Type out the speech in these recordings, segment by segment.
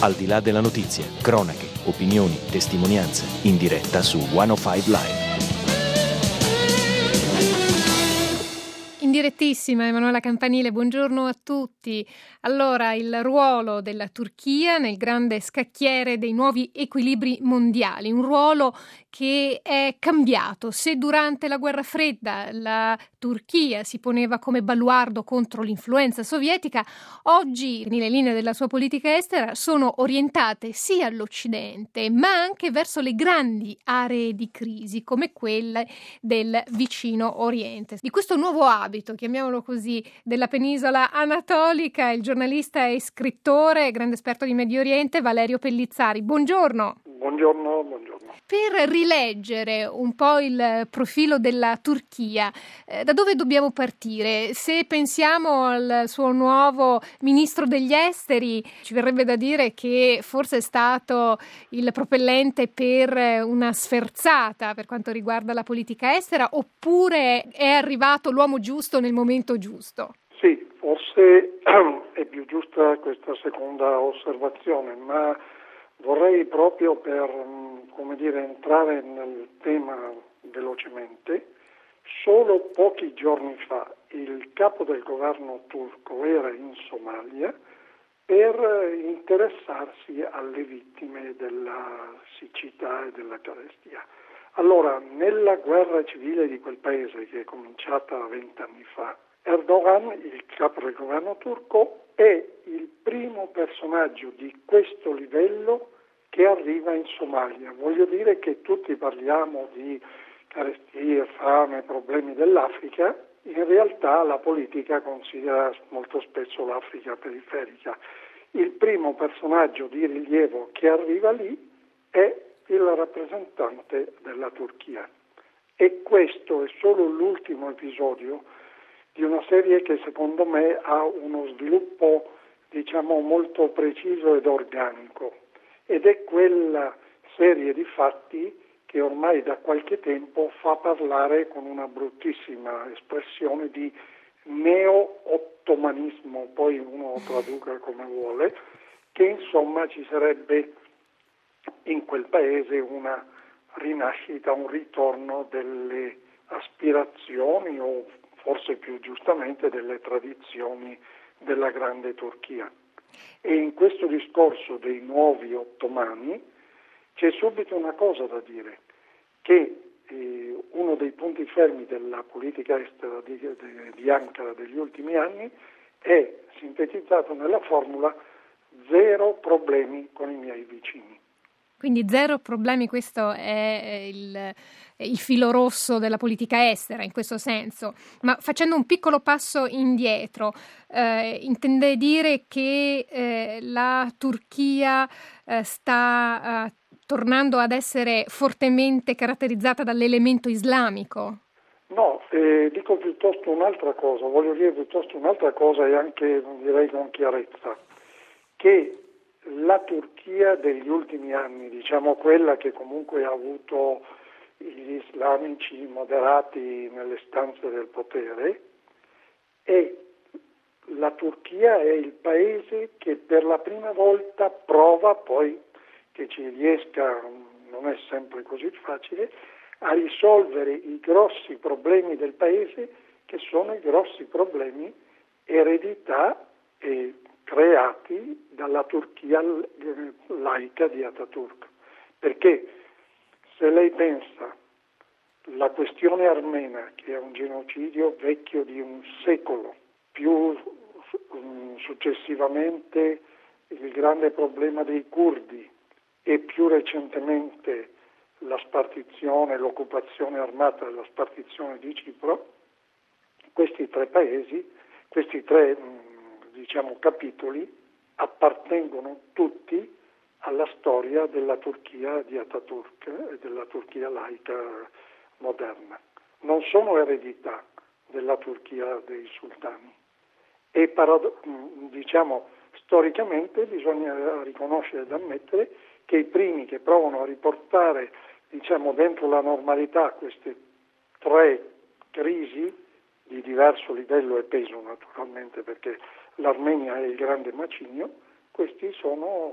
Al di là della notizia, cronache, opinioni, testimonianze, in diretta su 105 Live. In direttissima, Emanuela Campanile, buongiorno a tutti. Allora, il ruolo della Turchia nel grande scacchiere dei nuovi equilibri mondiali, un ruolo che è cambiato. Se durante la guerra fredda la Turchia si poneva come baluardo contro l'influenza sovietica, oggi le linee della sua politica estera sono orientate sia all'Occidente, ma anche verso le grandi aree di crisi, come quelle del vicino Oriente. Di questo nuovo abito, chiamiamolo così, della penisola anatolica, il giornalista e scrittore, grande esperto di Medio Oriente, Valerio Pellizzari. Buongiorno. Buongiorno. Per rileggere un po' il profilo della Turchia, da dove dobbiamo partire? Se pensiamo al suo nuovo ministro degli esteri, ci verrebbe da dire che forse è stato il propellente per una sferzata per quanto riguarda la politica estera, oppure è arrivato l'uomo giusto nel momento giusto? Sì, forse è più giusta questa seconda osservazione, ma vorrei proprio per, entrare nel tema velocemente. Solo pochi giorni fa il capo del governo turco era in Somalia per interessarsi alle vittime della siccità e della carestia. Allora, nella guerra civile di quel paese, che è cominciata 20 anni fa, Erdogan, il capo del governo turco, è il primo personaggio di questo livello che arriva in Somalia. Voglio dire che tutti parliamo di carestie, fame, problemi dell'Africa. In realtà la politica considera molto spesso l'Africa periferica. Il primo personaggio di rilievo che arriva lì è il rappresentante della Turchia. E questo è solo l'ultimo episodio di una serie che secondo me ha uno sviluppo, molto preciso ed organico. Ed è quella serie di fatti che ormai da qualche tempo fa parlare con una bruttissima espressione di neo-ottomanismo, poi uno lo traduca come vuole, che insomma ci sarebbe in quel paese una rinascita, un ritorno delle aspirazioni o forse più giustamente delle tradizioni della grande Turchia. E in questo discorso dei nuovi ottomani c'è subito una cosa da dire, che uno dei punti fermi della politica estera di Ankara degli ultimi anni è sintetizzato nella formula: zero problemi con i miei vicini. Quindi zero problemi, questo è il filo rosso della politica estera in questo senso. Ma facendo un piccolo passo indietro, intende dire che la Turchia sta tornando ad essere fortemente caratterizzata dall'elemento islamico? No, dico piuttosto un'altra cosa, voglio dire piuttosto un'altra cosa e anche direi con chiarezza, che la Turchia degli ultimi anni, quella che comunque ha avuto gli islamici moderati nelle stanze del potere, la Turchia è il paese che per la prima volta prova, poi che ci riesca non è sempre così facile, a risolvere i grossi problemi del paese, che sono i grossi problemi eredità e creati dalla Turchia laica di Ataturk. Perché se lei pensa la questione armena, che è un genocidio vecchio di un secolo, più successivamente il grande problema dei curdi e più recentemente la spartizione, l'occupazione armata della spartizione di Cipro, questi tre paesi, questi tre capitoli appartengono tutti alla storia della Turchia di Ataturk e della Turchia laica moderna. Non sono eredità della Turchia dei sultani. E storicamente bisogna riconoscere ed ammettere che i primi che provano a riportare dentro la normalità queste tre crisi di diverso livello e peso, naturalmente, perché l'Armenia è il grande macigno, questi sono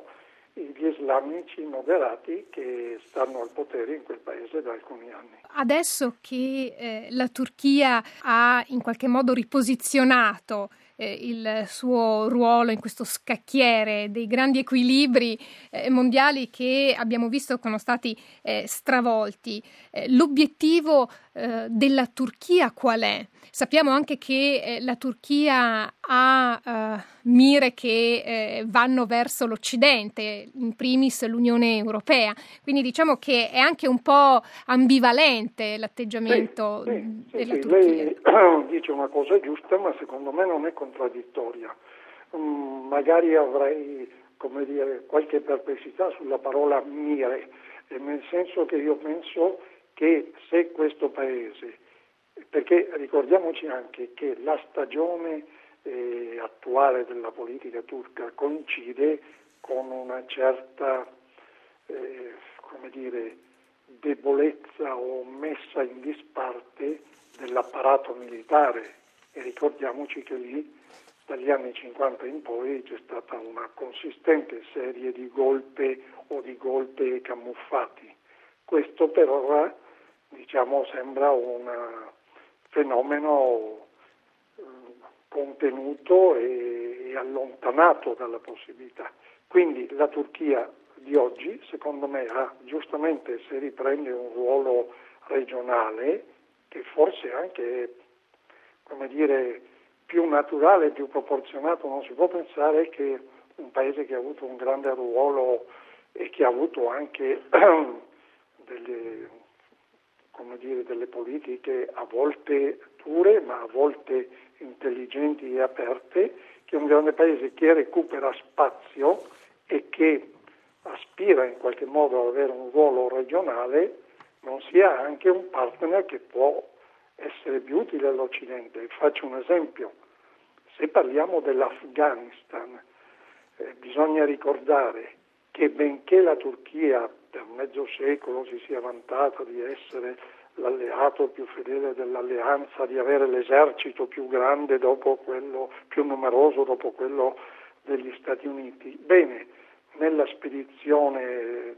gli islamici moderati che stanno al potere in quel paese da alcuni anni. Adesso che la Turchia ha in qualche modo riposizionato il suo ruolo in questo scacchiere dei grandi equilibri mondiali che abbiamo visto che sono stati stravolti, l'obiettivo della Turchia qual è? Sappiamo anche che la Turchia ha mire che vanno verso l'Occidente, in primis l'Unione Europea, quindi diciamo che è anche un po' ambivalente l'atteggiamento della Turchia. Lei dice una cosa giusta, ma secondo me non è contraddittoria. Magari avrei, qualche perplessità sulla parola mire, nel senso che io penso che se questo paese, perché ricordiamoci anche che la stagione attuale della politica turca coincide con una certa debolezza o messa in disparte dell'apparato militare, e ricordiamoci che lì dagli anni 50 in poi c'è stata una consistente serie di golpe o di golpe camuffati. Questo per ora sembra un fenomeno contenuto e allontanato dalla possibilità. Quindi la Turchia di oggi, secondo me, giustamente, se riprende un ruolo regionale, che forse anche più naturale, più proporzionato. Non si può pensare che un paese che ha avuto un grande ruolo e che ha avuto anche delle politiche a volte dure ma a volte intelligenti e aperte, che un grande paese che recupera spazio e che aspira in qualche modo ad avere un ruolo regionale non sia anche un partner che può essere più utile all'Occidente. Faccio un esempio: se parliamo dell'Afghanistan, bisogna ricordare che benché la Turchia per mezzo secolo si sia vantata di essere l'alleato più fedele dell'alleanza, di avere l'esercito più grande dopo quello, più numeroso dopo quello degli Stati Uniti, bene, nella spedizione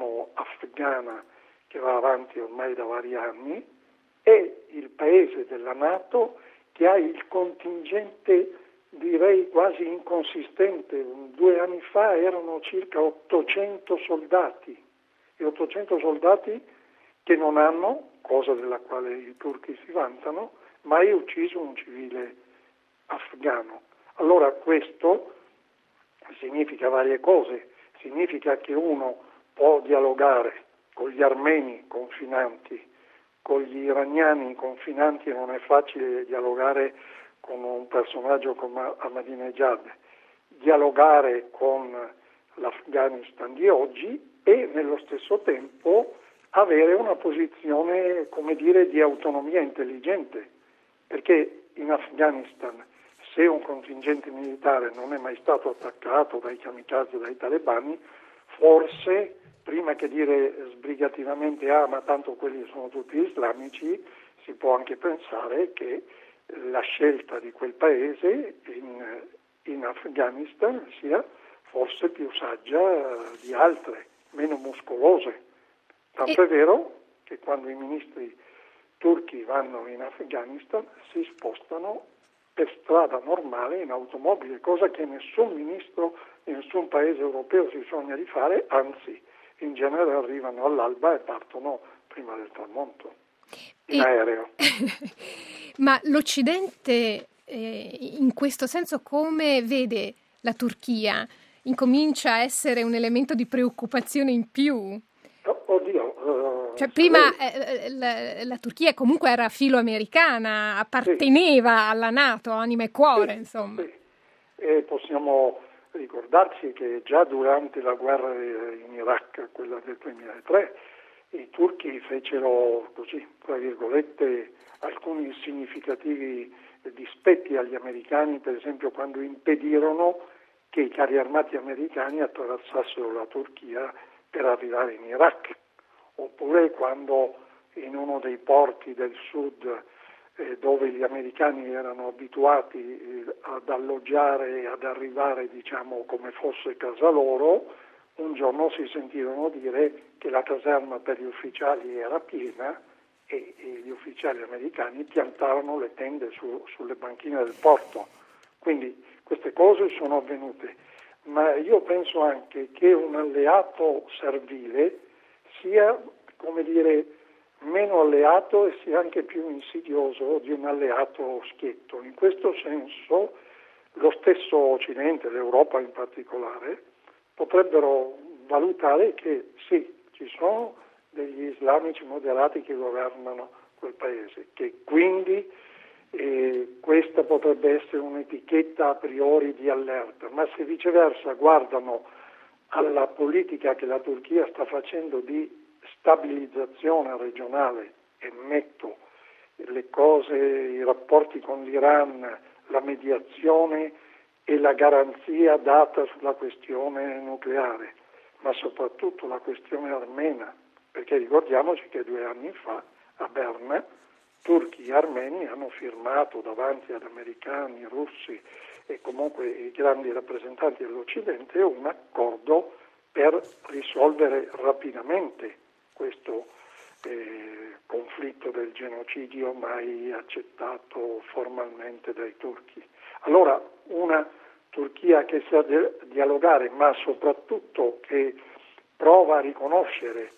afghana che va avanti ormai da vari anni, è il paese della NATO che ha il contingente, direi quasi inconsistente. 2 anni fa erano circa 800 soldati, e 800 soldati che non hanno, cosa della quale i turchi si vantano, mai ucciso un civile afghano. Allora questo significa varie cose. Significa che uno può dialogare con gli armeni confinanti, con gli iraniani confinanti, e non è facile dialogare con un personaggio come Ahmadinejad, dialogare con l'Afghanistan di oggi e nello stesso tempo avere una posizione, di autonomia intelligente, perché in Afghanistan, se un contingente militare non è mai stato attaccato dai kamikaze, dai talebani, forse, prima che dire sbrigativamente ma tanto quelli sono tutti islamici, si può anche pensare che la scelta di quel paese in Afghanistan sia forse più saggia di altre, meno muscolose. Tanto è vero che quando i ministri turchi vanno in Afghanistan si spostano per strada normale in automobile, cosa che nessun ministro in nessun paese europeo si sogna di fare, anzi in genere arrivano all'alba e partono prima del tramonto in aereo. Ma l'Occidente in questo senso come vede la Turchia? Incomincia a essere un elemento di preoccupazione in più? Prima la Turchia comunque era filo-americana, apparteneva alla NATO, anima e cuore, insomma. Sì. E possiamo ricordarci che già durante la guerra in Iraq, quella del 2003, i turchi fecero così, tra virgolette, alcuni significativi dispetti agli americani, per esempio quando impedirono che i carri armati americani attraversassero la Turchia per arrivare in Iraq, oppure quando in uno dei porti del sud dove gli americani erano abituati ad alloggiare e ad arrivare come fosse casa loro, un giorno si sentirono dire che la caserma per gli ufficiali era piena e gli ufficiali americani piantarono le tende sulle banchine del porto. Quindi queste cose sono avvenute, ma io penso anche che un alleato servile sia, come dire, meno alleato e sia anche più insidioso di un alleato schietto. In questo senso lo stesso Occidente, l'Europa in particolare, potrebbero valutare che sì, ci sono degli islamici moderati che governano quel paese, che quindi questa potrebbe essere un'etichetta a priori di allerta, ma se viceversa guardano alla politica che la Turchia sta facendo di stabilizzazione regionale, e metto le cose, i rapporti con l'Iran, la mediazione e la garanzia data sulla questione nucleare, ma soprattutto la questione armena, perché ricordiamoci che 2 anni fa a Berna turchi e armeni hanno firmato davanti ad americani, russi e comunque i grandi rappresentanti dell'Occidente un accordo per risolvere rapidamente questo conflitto del genocidio mai accettato formalmente dai turchi. Allora una Turchia che sa dialogare, ma soprattutto che prova a riconoscere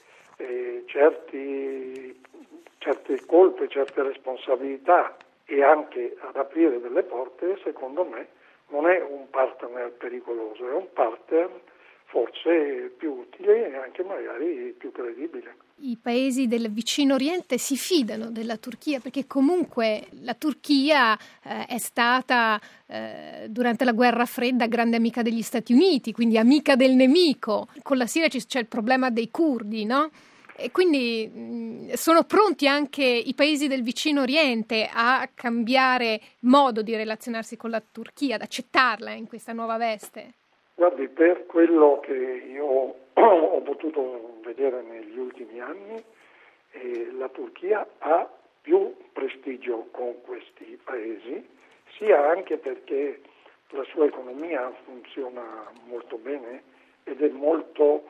certe colpe, certe responsabilità e anche ad aprire delle porte, secondo me non è un partner pericoloso, è un partner forse più utile e anche magari più credibile. I paesi del vicino Oriente si fidano della Turchia perché comunque la Turchia è stata durante la guerra fredda grande amica degli Stati Uniti, quindi amica del nemico. Con la Siria c'è il problema dei curdi, no? E quindi sono pronti anche i paesi del vicino Oriente a cambiare modo di relazionarsi con la Turchia, ad accettarla in questa nuova veste? Guardi, per quello che io ho potuto vedere negli ultimi anni, la Turchia ha più prestigio con questi paesi, sia anche perché la sua economia funziona molto bene ed è molto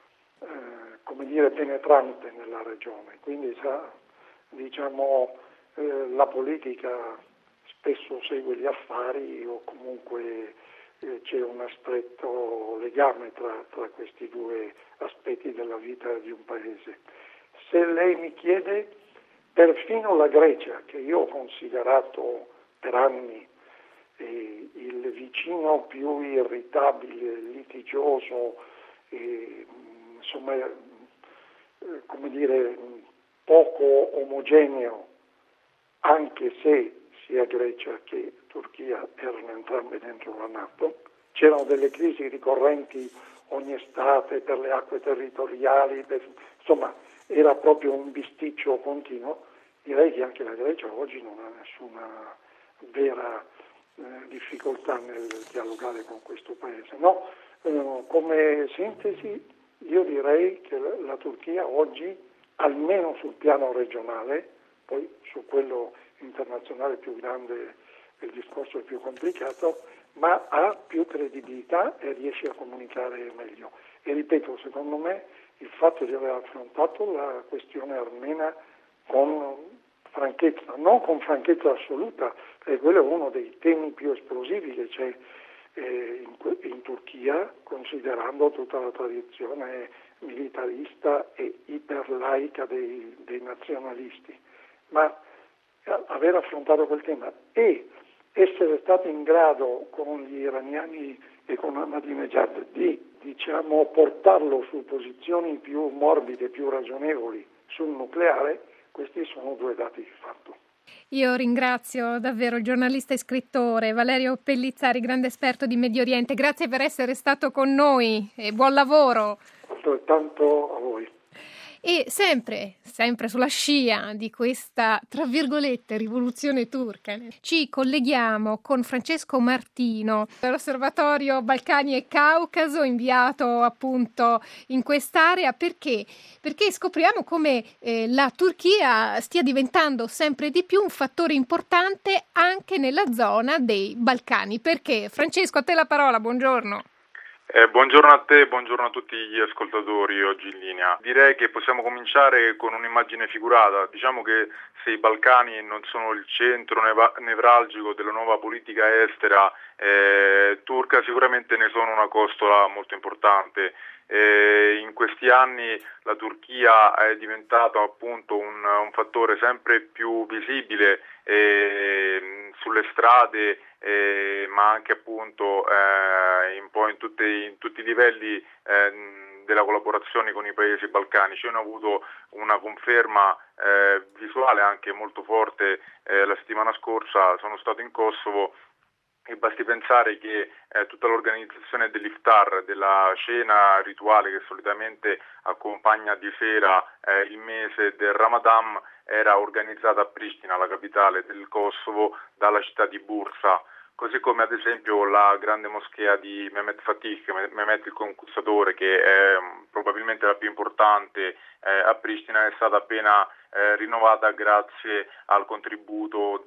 penetrante nella regione, quindi la politica spesso segue gli affari o comunque c'è un stretto legame tra questi 2 aspetti della vita di un paese. Se lei mi chiede, perfino la Grecia, che io ho considerato per anni il vicino più irritabile, litigioso, poco omogeneo, anche se sia Grecia che Turchia erano entrambe dentro la NATO, c'erano delle crisi ricorrenti ogni estate per le acque territoriali, era proprio un bisticcio continuo. Direi che anche la Grecia oggi non ha nessuna vera difficoltà nel dialogare con questo paese. No, come sintesi io direi che la Turchia oggi, almeno sul piano regionale, poi su quello internazionale più grande il discorso è più complicato, ma ha più credibilità e riesce a comunicare meglio. E ripeto, secondo me il fatto di aver affrontato la questione armena con franchezza, non con franchezza assoluta, perché quello è uno dei temi più esplosivi che c'è in Turchia, considerando tutta la tradizione militarista e iperlaica dei nazionalisti, ma aver affrontato quel tema e essere stato in grado con gli iraniani e con Ahmadinejad di portarlo su posizioni più morbide, più ragionevoli sul nucleare, questi sono 2 dati di fatto. Io ringrazio davvero il giornalista e scrittore Valerio Pellizzari, grande esperto di Medio Oriente. Grazie per essere stato con noi e buon lavoro. Altrettanto a voi. E sempre sulla scia di questa, tra virgolette, rivoluzione turca, ci colleghiamo con Francesco Martino, dell'Osservatorio Balcani e Caucaso, inviato appunto in quest'area. Perché scopriamo come la Turchia stia diventando sempre di più un fattore importante anche nella zona dei Balcani. Perché? Francesco, a te la parola, buongiorno. Buongiorno a te, buongiorno a tutti gli ascoltatori oggi in linea. Direi che possiamo cominciare con un'immagine figurata. Diciamo che se i Balcani non sono il centro nevralgico della nuova politica estera turca, sicuramente ne sono una costola molto importante. In questi anni la Turchia è diventata appunto un fattore sempre più visibile sulle strade, ma anche appunto in tutti i livelli della collaborazione con i paesi balcanici. Hanno avuto una conferma visuale anche molto forte la settimana scorsa. Sono stato in Kosovo e basti pensare che tutta l'organizzazione dell'iftar, della cena rituale che solitamente accompagna di sera il mese del Ramadan, era organizzata a Pristina, la capitale del Kosovo, dalla città di Bursa. Così come ad esempio la grande moschea di Mehmet Fatih, Mehmet il Conquistatore, che è probabilmente la più importante a Pristina, è stata appena rinnovata grazie al contributo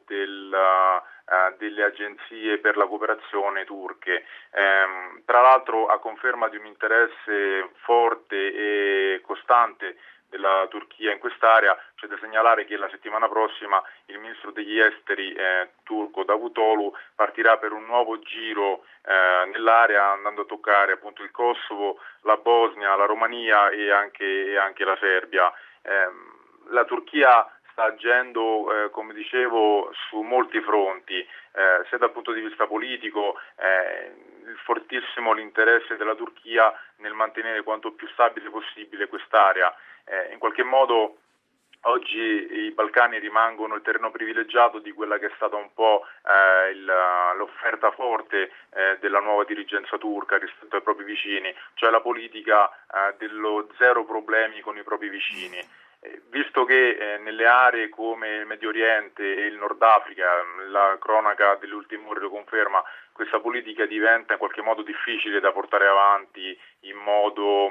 delle agenzie per la cooperazione turche. Tra l'altro, a conferma di un interesse forte e costante della Turchia in quest'area, c'è da segnalare che la settimana prossima il ministro degli esteri turco Davutoglu partirà per un nuovo giro nell'area, andando a toccare appunto il Kosovo, la Bosnia, la Romania e anche la Serbia. La Turchia sta agendo, come dicevo, su molti fronti, sia dal punto di vista politico, fortissimo l'interesse della Turchia nel mantenere quanto più stabile possibile quest'area. In qualche modo oggi i Balcani rimangono il terreno privilegiato di quella che è stata un po' l'offerta forte della nuova dirigenza turca rispetto ai propri vicini, cioè la politica dello zero problemi con i propri vicini. Visto che nelle aree come il Medio Oriente e il Nord Africa, la cronaca delle ultime ore lo conferma, questa politica diventa in qualche modo difficile da portare avanti in modo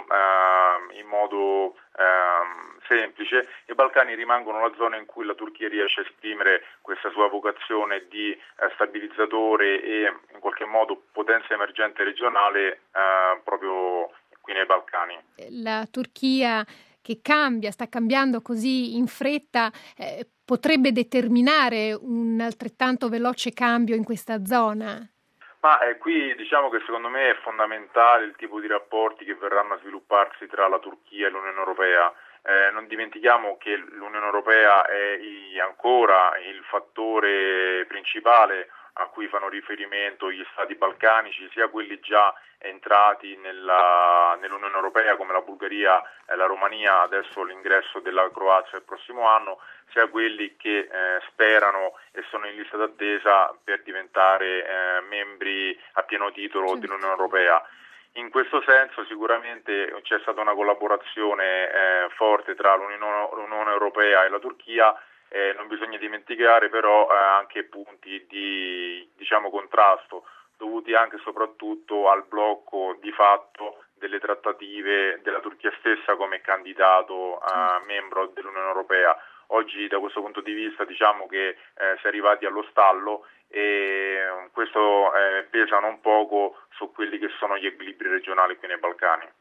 semplice, i Balcani rimangono la zona in cui la Turchia riesce a esprimere questa sua vocazione di stabilizzatore e in qualche modo potenza emergente regionale proprio qui nei Balcani. La Turchia che sta cambiando così in fretta, potrebbe determinare un altrettanto veloce cambio in questa zona? Ma qui diciamo che secondo me è fondamentale il tipo di rapporti che verranno a svilupparsi tra la Turchia e l'Unione Europea. Non dimentichiamo che l'Unione Europea è ancora il fattore principale a cui fanno riferimento gli stati balcanici, sia quelli già entrati nell'Unione Europea come la Bulgaria e la Romania, adesso l'ingresso della Croazia il prossimo anno, sia quelli che sperano e sono in lista d'attesa per diventare membri a pieno titolo dell'Unione Europea. In questo senso sicuramente c'è stata una collaborazione forte tra l'Unione Europea e la Turchia. Non bisogna dimenticare però anche punti di contrasto dovuti anche e soprattutto al blocco di fatto delle trattative della Turchia stessa come candidato a membro dell'Unione Europea. Oggi da questo punto di vista diciamo che si è arrivati allo stallo e questo pesa non poco su quelli che sono gli equilibri regionali qui nei Balcani.